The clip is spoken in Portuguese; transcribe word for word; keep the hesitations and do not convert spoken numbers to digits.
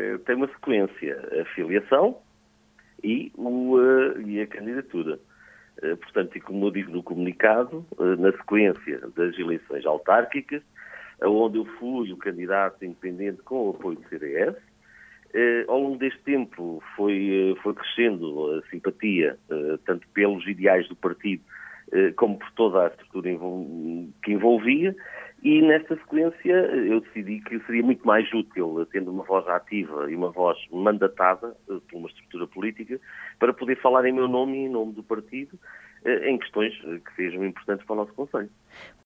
tem uma sequência, a filiação e, o, uh, e a candidatura. Uh, portanto, e como eu digo no comunicado, uh, na sequência das eleições autárquicas, onde eu fui o candidato independente com o apoio do C D S, uh, ao longo deste tempo foi, uh, foi crescendo a simpatia, uh, tanto pelos ideais do partido, uh, como por toda a estrutura envol- que envolvia, e nesta sequência eu decidi que seria muito mais útil, tendo uma voz ativa e uma voz mandatada uh, por uma estrutura política, para poder falar em meu nome e em nome do partido, uh, em questões uh, que sejam importantes para o nosso Conselho.